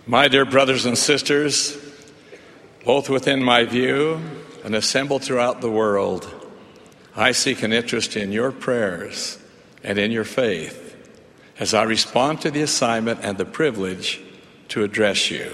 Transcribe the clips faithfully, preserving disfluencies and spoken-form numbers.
My dear brothers and sisters, both within my view and assembled throughout the world, I seek an interest in your prayers and in your faith as I respond to the assignment and the privilege to address you.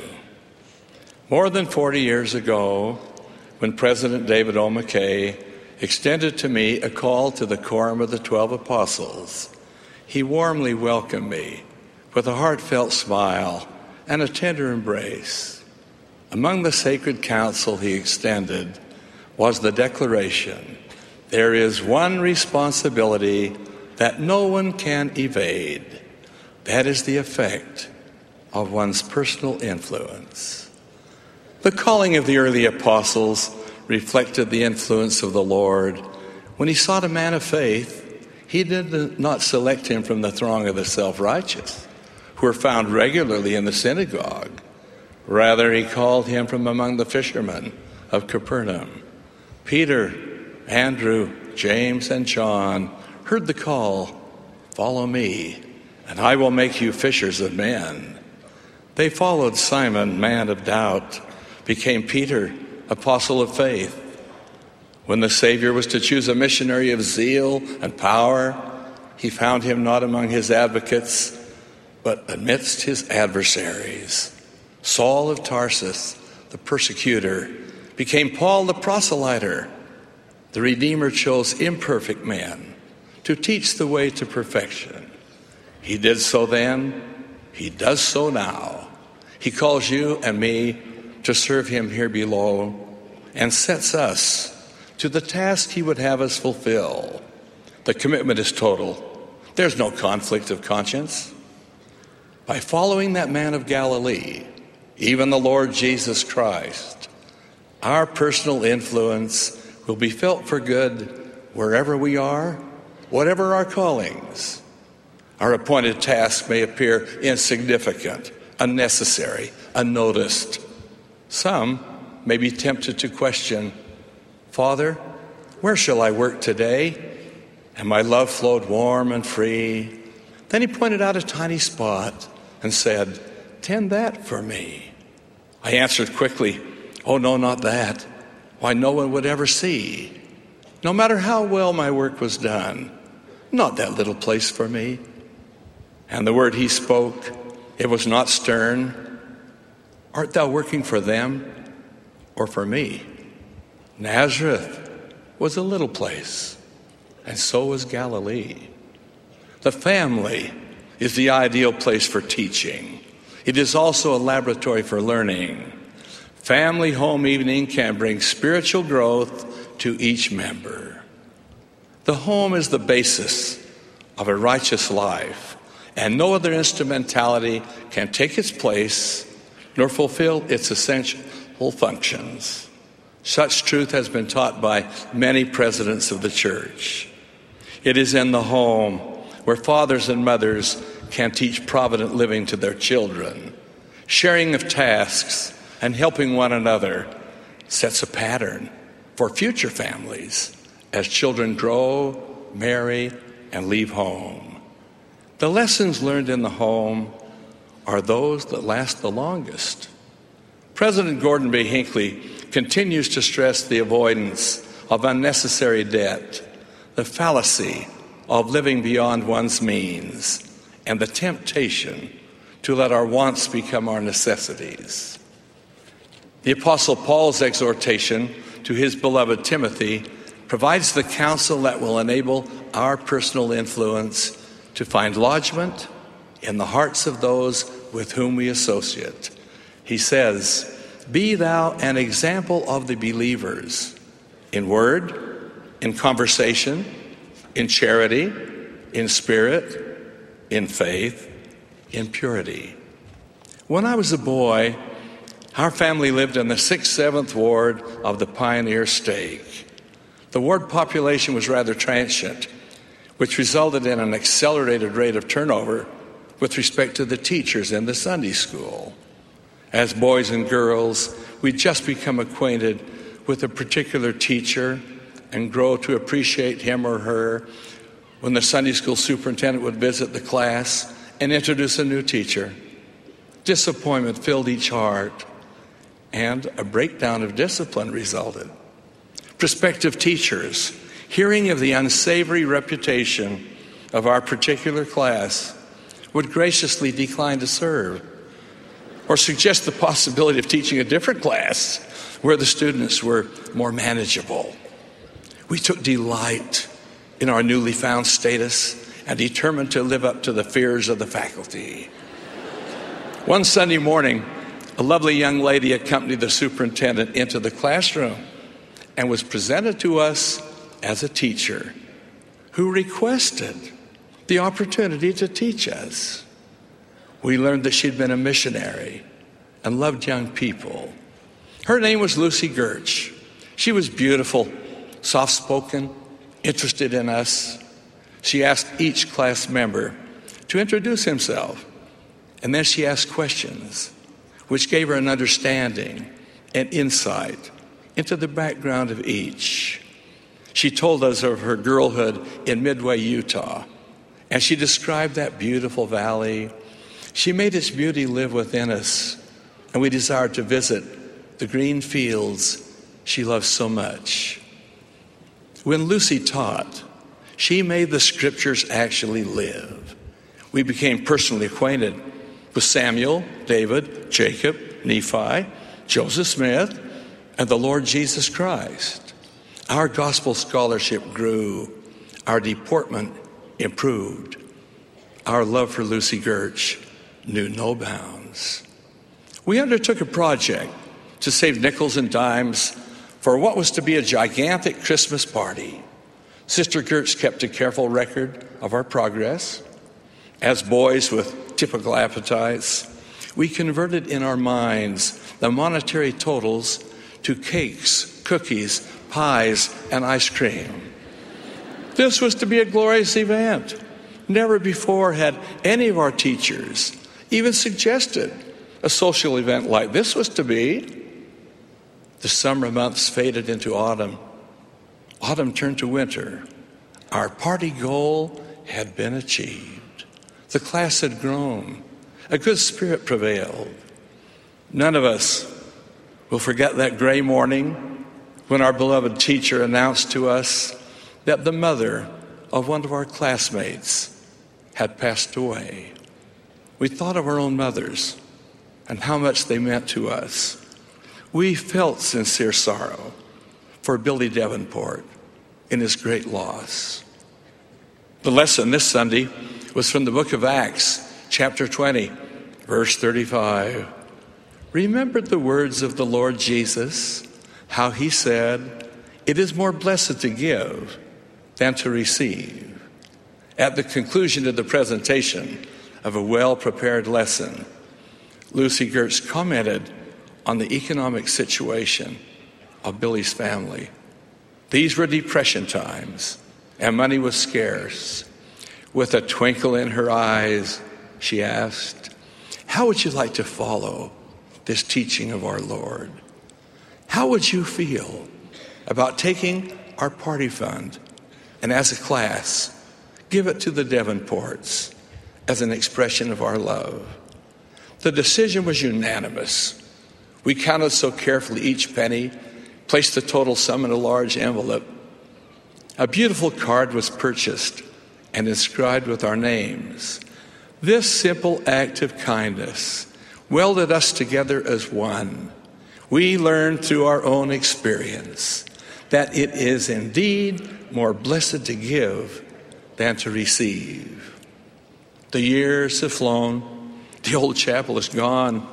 More than forty years ago, when President David O. McKay extended to me a call to the Quorum of the Twelve Apostles, he warmly welcomed me with a heartfelt smile and a tender embrace. Among the sacred counsel he extended was the declaration, there is one responsibility that no one can evade. That is the effect of one's personal influence. The calling of the early apostles reflected the influence of the Lord. When he sought a man of faith, he did not select him from the throng of the self-righteous, who were found regularly in the synagogue. Rather, he called him from among the fishermen of Capernaum. Peter, Andrew, James, and John heard the call, "Follow me, and I will make you fishers of men." They followed Simon, man of doubt, became Peter, apostle of faith. When the Savior was to choose a missionary of zeal and power, he found him not among his advocates, but amidst his adversaries. Saul of Tarsus, the persecutor, became Paul the proselyter. The Redeemer chose imperfect men to teach the way to perfection. He did so then, he does so now. He calls you and me to serve him here below and sets us to the task he would have us fulfill. The commitment is total. There's no conflict of conscience. By following that man of Galilee, even the Lord Jesus Christ, our personal influence will be felt for good wherever we are, whatever our callings. Our appointed task may appear insignificant, unnecessary, unnoticed. Some may be tempted to question, "Father, where shall I work today?" And my love flowed warm and free. Then he pointed out a tiny spot and said, "Tend that for me." I answered quickly, "Oh, no, not that. Why, no one would ever see. No matter how well my work was done, not that little place for me." And the word he spoke, it was not stern. "Art thou working for them or for me?" Nazareth was a little place, and so was Galilee. The family is the ideal place for teaching. It is also a laboratory for learning. Family home evening can bring spiritual growth to each member. The home is the basis of a righteous life, and no other instrumentality can take its place nor fulfill its essential functions. Such truth has been taught by many presidents of the church. It is in the home where fathers and mothers can teach provident living to their children. Sharing of tasks and helping one another sets a pattern for future families as children grow, marry, and leave home. The lessons learned in the home are those that last the longest. President Gordon B. Hinckley continues to stress the avoidance of unnecessary debt, the fallacy of living beyond one's means, and the temptation to let our wants become our necessities. The Apostle Paul's exhortation to his beloved Timothy provides the counsel that will enable our personal influence to find lodgment in the hearts of those with whom we associate. He says, "Be thou an example of the believers in word, in conversation, in charity, in spirit, in faith, in purity." When I was a boy, our family lived in the sixth, seventh ward of the Pioneer Stake. The ward population was rather transient, which resulted in an accelerated rate of turnover with respect to the teachers in the Sunday school. As boys and girls, we'd just become acquainted with a particular teacher and grow to appreciate him or her when the Sunday school superintendent would visit the class and introduce a new teacher. Disappointment filled each heart, and a breakdown of discipline resulted. Prospective teachers, hearing of the unsavory reputation of our particular class, would graciously decline to serve or suggest the possibility of teaching a different class where the students were more manageable. We took delight in our newly found status and determined to live up to the fears of the faculty. One Sunday morning, a lovely young lady accompanied the superintendent into the classroom and was presented to us as a teacher who requested the opportunity to teach us. We learned that she'd been a missionary and loved young people. Her name was Lucy Gertsch. She was beautiful, soft-spoken, interested in us. She asked each class member to introduce himself, and then she asked questions, which gave her an understanding and insight into the background of each. She told us of her girlhood in Midway, Utah, and she described that beautiful valley. She made its beauty live within us, and we desired to visit the green fields she loved so much. When Lucy taught, she made the scriptures actually live. We became personally acquainted with Samuel, David, Jacob, Nephi, Joseph Smith, and the Lord Jesus Christ. Our gospel scholarship grew. Our deportment improved. Our love for Lucy Gertsch knew no bounds. We undertook a project to save nickels and dimes for what was to be a gigantic Christmas party. Sister Gertsch kept a careful record of our progress. As boys with typical appetites, we converted in our minds the monetary totals to cakes, cookies, pies, and ice cream. This was to be a glorious event. Never before had any of our teachers even suggested a social event like this was to be. The summer months faded into autumn. Autumn turned to winter. Our party goal had been achieved. The class had grown. A good spirit prevailed. None of us will forget that gray morning when our beloved teacher announced to us that the mother of one of our classmates had passed away. We thought of our own mothers and how much they meant to us. We felt sincere sorrow for Billy Davenport in his great loss. The lesson this Sunday was from the book of Acts, chapter twenty, verse thirty-five. Remembered the words of the Lord Jesus, how he said, "It is more blessed to give than to receive." At the conclusion of the presentation of a well-prepared lesson, Lucy Gertsch commented on the economic situation of Billy's family. These were depression times, and money was scarce. With a twinkle in her eyes, she asked, "How would you like to follow this teaching of our Lord? How would you feel about taking our party fund and as a class, give it to the Davenports as an expression of our love?" The decision was unanimous. We counted so carefully each penny, placed the total sum in a large envelope. A beautiful card was purchased and inscribed with our names. This simple act of kindness welded us together as one. We learned through our own experience that it is indeed more blessed to give than to receive. The years have flown. The old chapel is gone,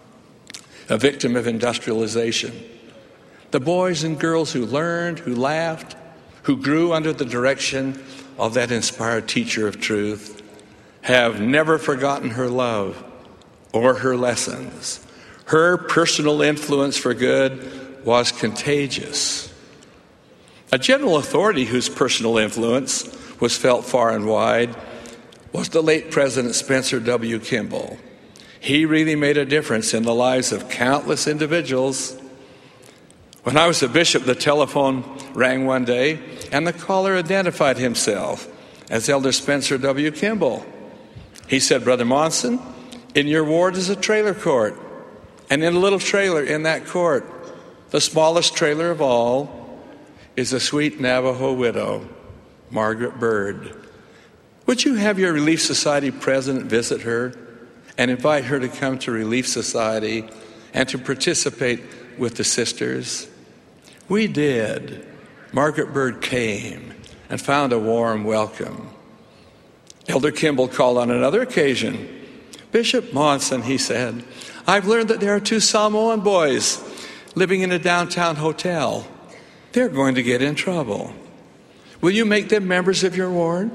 a victim of industrialization. The boys and girls who learned, who laughed, who grew under the direction of that inspired teacher of truth have never forgotten her love or her lessons. Her personal influence for good was contagious. A general authority whose personal influence was felt far and wide was the late President Spencer W. Kimball. He really made a difference in the lives of countless individuals. When I was a bishop, the telephone rang one day, and the caller identified himself as Elder Spencer W. Kimball. He said, "Brother Monson, In your ward is a trailer court, and in a little trailer in that court, the smallest trailer of all, is a sweet Navajo widow, Margaret Bird. Would you have your Relief Society president visit her and invite her to come to Relief Society and to participate with the sisters? We did. Margaret Bird came and found a warm welcome. Elder Kimball called on another occasion. Bishop Monson, he said, I've learned that there are two Samoan boys living in a downtown hotel. They're going to get in trouble. Will you make them members of your ward?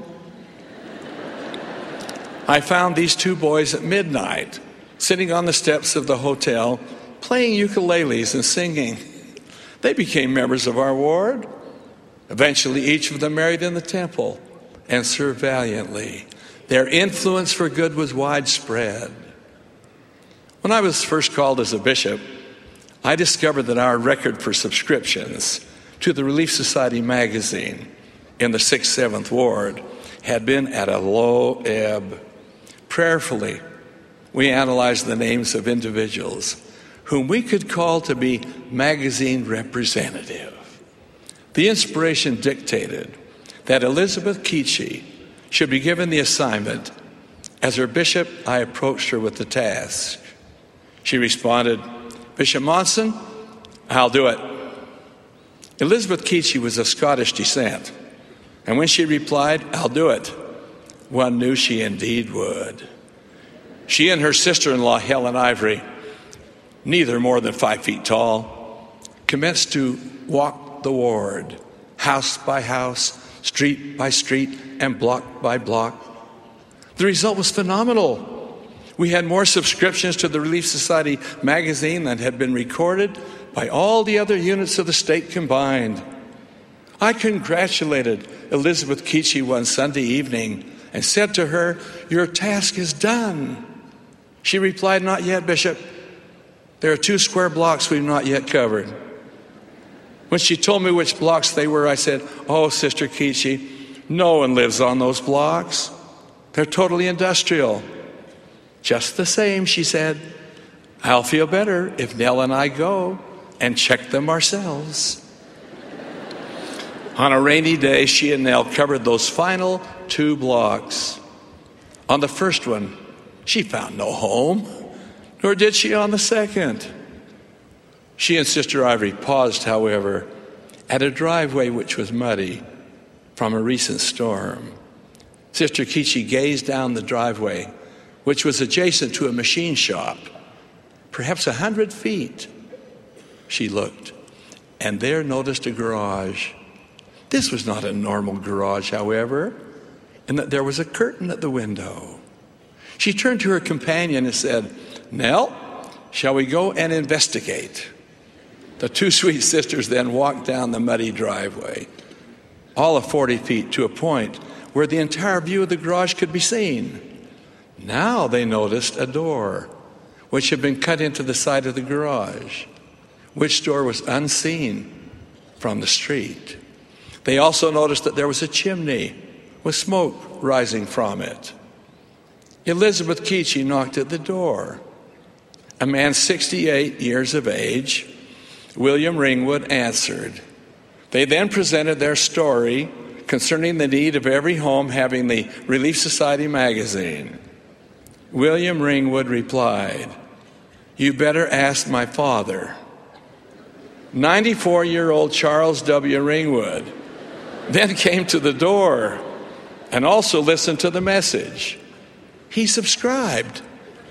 I found these two boys at midnight, sitting on the steps of the hotel, playing ukuleles and singing. They became members of our ward. Eventually, each of them married in the temple and served valiantly. Their influence for good was widespread. When I was first called as a bishop, I discovered that our record for subscriptions to the Relief Society magazine in the sixth, seventh Ward had been at a low ebb. Prayerfully, we analyzed the names of individuals whom we could call to be magazine representative. The inspiration dictated that Elizabeth Keachie should be given the assignment. As her bishop, I approached her with the task. She responded, Bishop Monson, I'll do it. Elizabeth Keachie was of Scottish descent, and when she replied, I'll do it, one knew she indeed would. She and her sister-in-law, Helen Ivory, neither more than five feet tall, commenced to walk the ward, house by house, street by street, and block by block. The result was phenomenal. We had more subscriptions to the Relief Society magazine than had been recorded by all the other units of the state combined. I congratulated Elizabeth Keachie one Sunday evening and said to her, your task is done. She replied, not yet, Bishop. There are two square blocks we've not yet covered. When she told me which blocks they were, I said, oh, Sister Keachie, no one lives on those blocks. They're totally industrial. Just the same, she said, I'll feel better if Nell and I go and check them ourselves. On a rainy day, she and Nell covered those final two blocks. On the first one, she found no home, nor did she on the second. She and Sister Ivory paused, however, at a driveway which was muddy from a recent storm. Sister Keachie gazed down the driveway, which was adjacent to a machine shop, perhaps a hundred feet. She looked, and there noticed a garage. This was not a normal garage, however, in that there was a curtain at the window. She turned to her companion and said, Nell, shall we go and investigate? The two sweet sisters then walked down the muddy driveway, all of forty feet, to a point where the entire view of the garage could be seen. Now they noticed a door, which had been cut into the side of the garage, which door was unseen from the street. They also noticed that there was a chimney with smoke rising from it. Elizabeth Keachie knocked at the door. A man sixty-eight years of age, William Ringwood, answered. They then presented their story concerning the need of every home having the Relief Society magazine. William Ringwood replied, you better ask my father. ninety-four-year-old Charles W. Ringwood then came to the door and also listened to the message. He subscribed.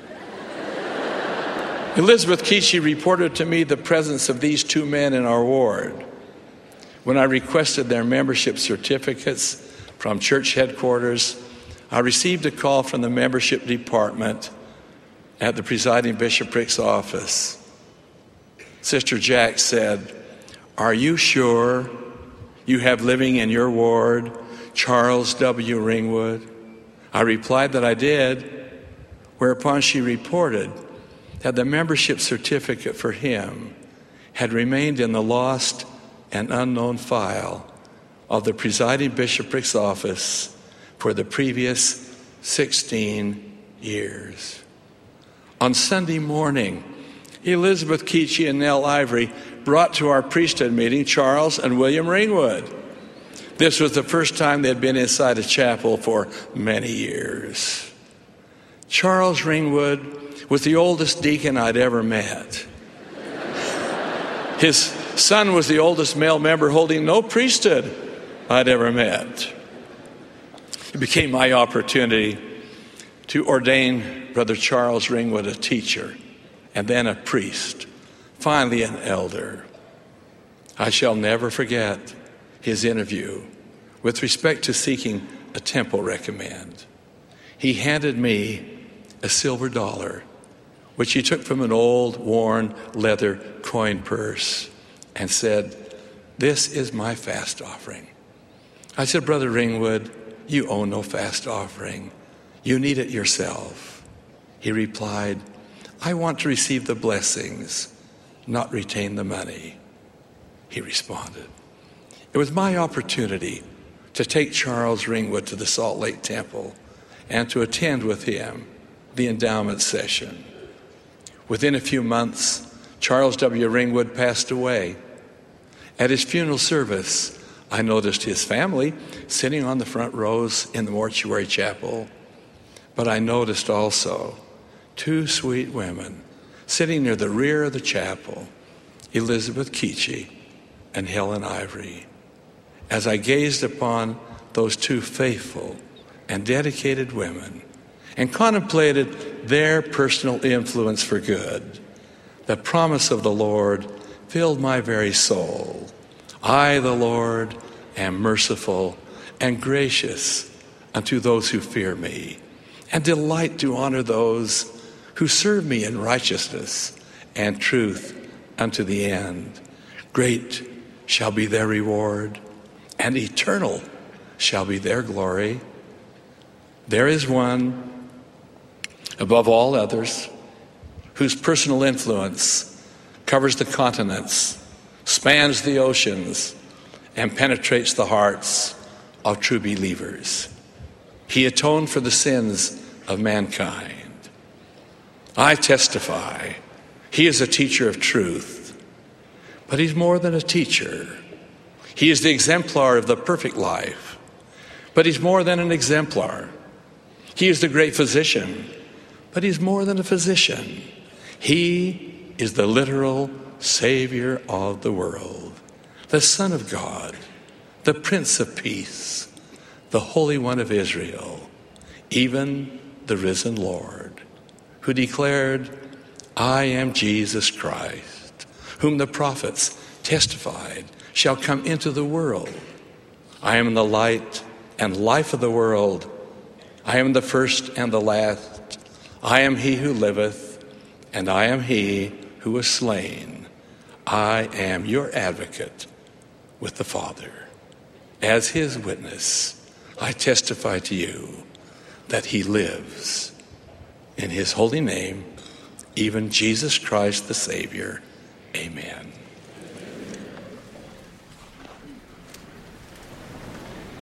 Elizabeth Keachie reported to me the presence of these two men in our ward. When I requested their membership certificates from church headquarters, I received a call from the membership department at the presiding bishopric's office. Sister Jack said, are you sure you have living in your ward Charles W. Ringwood? I replied that I did, whereupon she reported that the membership certificate for him had remained in the lost and unknown file of the presiding bishopric's office for the previous sixteen years. On Sunday morning, Elizabeth Keachie and Nell Ivory brought to our priesthood meeting Charles and William Ringwood. This was the first time they'd been inside a chapel for many years. Charles Ringwood was the oldest deacon I'd ever met. His son was the oldest male member holding no priesthood I'd ever met. It became my opportunity to ordain Brother Charles Ringwood a teacher, and then a priest, finally an elder. I shall never forget his interview with respect to seeking a temple recommend. He handed me a silver dollar, which he took from an old, worn leather coin purse, and said, "This is my fast offering." I said, "Brother Ringwood, you owe no fast offering. You need it yourself." He replied, "I want to receive the blessings, not retain the money." He responded. It was my opportunity to take Charles Ringwood to the Salt Lake Temple and to attend with him the endowment session. Within a few months, Charles W. Ringwood passed away. At his funeral service, I noticed his family sitting on the front rows in the mortuary chapel, but I noticed also two sweet women sitting near the rear of the chapel, Elizabeth Keachie and Helen Ivory. As I gazed upon those two faithful and dedicated women and contemplated their personal influence for good, the promise of the Lord filled my very soul. I, the Lord, am merciful and gracious unto those who fear me, and delight to honor those who serve me in righteousness and truth unto the end. Great shall be their reward, and eternal shall be their glory. There is one, above all others, whose personal influence covers the continents, spans the oceans, and penetrates the hearts of true believers. He atoned for the sins of mankind. I testify, he is a teacher of truth, but he's more than a teacher. He is the exemplar of the perfect life, but he's more than an exemplar. He is the great physician, but he's more than a physician. He is the literal Savior of the world, the Son of God, the Prince of Peace, the Holy One of Israel, even the risen Lord, who declared, "I am Jesus Christ, whom the prophets testified shall come into the world. I am the light and life of the world. I am the first and the last. I am he who liveth, and I am he who was slain. I am your advocate with the Father. As his witness, I testify to you that he lives. In his holy name, even Jesus Christ the Savior. Amen."